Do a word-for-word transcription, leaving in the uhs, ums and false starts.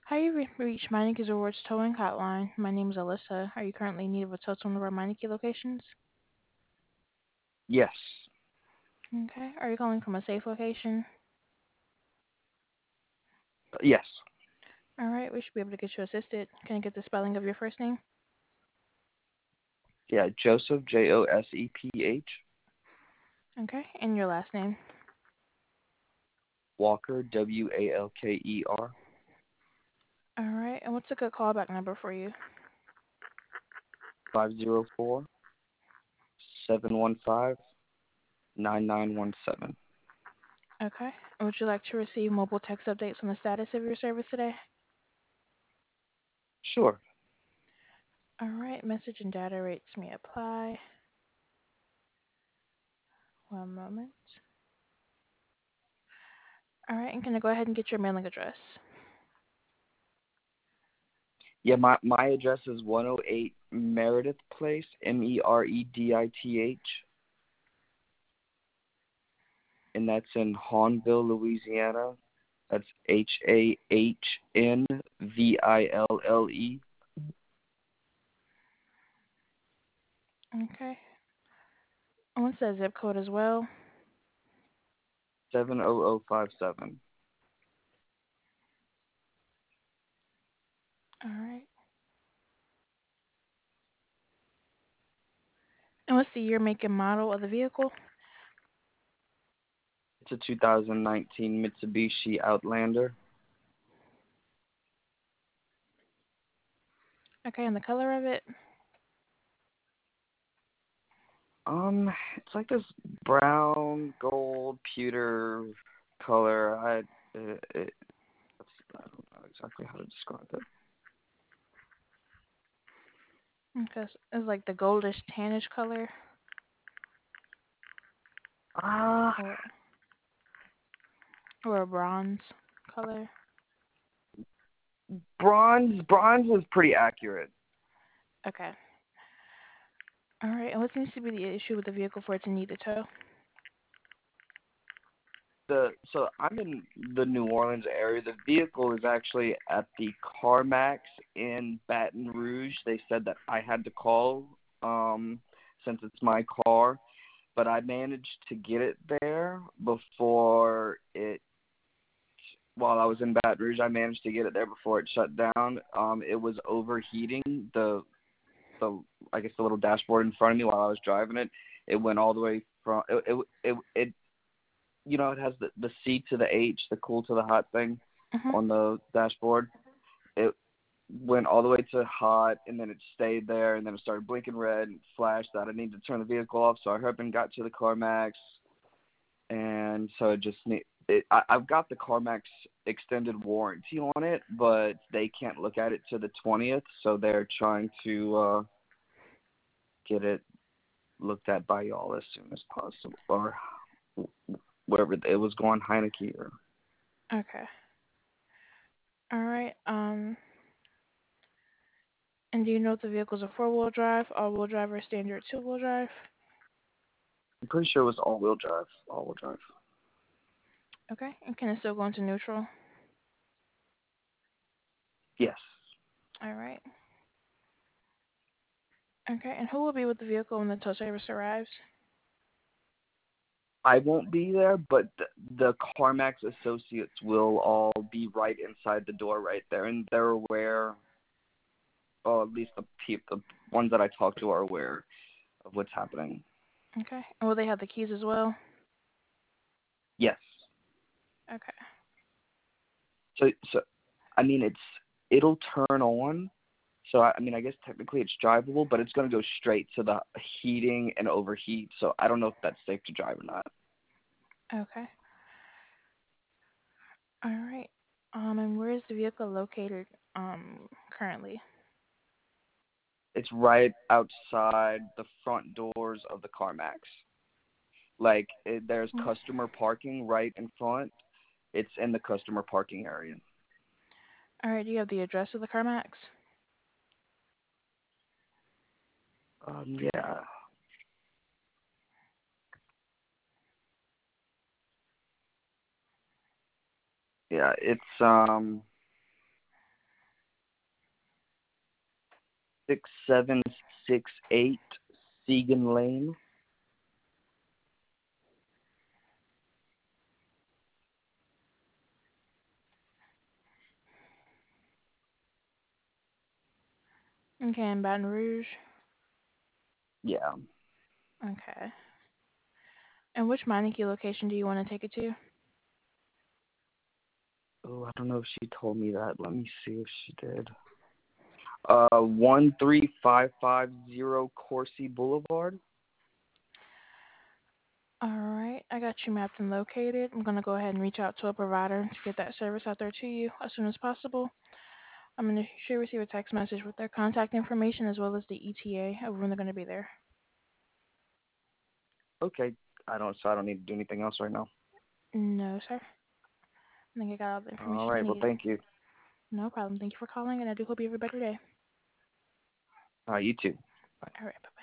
Hi, you've re- reached Meineke Rewards Towing Hotline. My name is Alyssa. Are you currently in need of a tow to one of our Meineke locations? Yes. Okay. Are you calling from a safe location? Yes. All right. We should be able to get you assisted. Can I get the spelling of your first name? Yeah. Joseph, J O S E P H. Okay. And your last name? Walker, W A L K E R. All right. And what's a good callback number for you? five zero four, seven one five, nine nine one seven. Okay. And would you like to receive mobile text updates on the status of your service today? Sure. All right. Message and data rates may apply. One moment. All right. And can I go ahead and get your mailing address? Yeah, my, my address is one oh eight Meredith Place, M E R E D I T H. And that's in Hahnville, Louisiana. That's H A H N V I L L E. Okay. And what's that zip code as well? seven oh oh five seven. All right. And what's the year, make, and model of the vehicle? It's a two thousand nineteen Mitsubishi Outlander. Okay, and the color of it? Um, it's like this brown, gold, pewter color. I, it, it, I don't know exactly how to describe it. Okay, so it's like the goldish tannish color, Ah, or or a bronze color. bronze. Bronze is pretty accurate. Okay. All right, and what seems to be the issue with the vehicle for it to need a tow? The so I'm in the New Orleans area. The vehicle is actually at the CarMax in Baton Rouge. They said that I had to call um since it's my car, but I managed to get it there before it while I was in Baton Rouge. I managed to get it there before it shut down. Um, it was overheating the the I guess the little dashboard in front of me while I was driving it. It went all the way from it it it, it you know it has the the C to the H, the cool to the hot thing Mhm. on the dashboard. It went all the way to hot, and then it stayed there, and then it started blinking red and flashed that I needed to turn the vehicle off. So I hurried up and got to the CarMax, and so it just need it, I, I've got the CarMax extended warranty on it, but they can't look at it to the twentieth, so they're trying to uh, get it looked at by y'all as soon as possible, or wherever it was going, Heineke or Okay. All right. Um, and do you know if the vehicle's a four-wheel drive, all-wheel drive, or standard two-wheel drive? I'm pretty sure it was all-wheel drive. All-wheel drive. Okay. And can it still go into neutral? Yes. All right. Okay. And who will be with the vehicle when the tow service arrives? I won't be there, but the, the CarMax associates will all be right inside the door right there, and they're aware, or at least the people, the ones that I talk to are aware of what's happening. Okay. And will they have the keys as well? Yes. Okay. So, so I mean, it's it'll turn on. So I, I mean, I guess technically it's drivable, but it's going to go straight to the heating and overheat. So I don't know if that's safe to drive or not. Okay. All right. Um, and where is the vehicle located um currently? It's right outside the front doors of the CarMax. Like it, there's Mm. customer parking right in front. It's in the customer parking area. All right. Do you have the address of the CarMax? Um, yeah, yeah. It's um, six seven six eight Segan Lane. Okay, in Baton Rouge. Yeah. Okay. And which Meineke location do you want to take it to? Oh, I don't know if she told me that. Let me see if she did. Uh, one three five five zero Corsi Boulevard. All right, I got you mapped and located. I'm going to go ahead and reach out to a provider to get that service out there to you as soon as possible. I'm going to should receive a text message with their contact information as well as the E T A of when they're going to be there. Okay. I don't. So I don't need to do anything else right now. No, sir. I think I got all the All information I right. Well, need. thank you. No problem. Thank you for calling, and I do hope you have a better day. Uh, you too. Bye. All right, bye.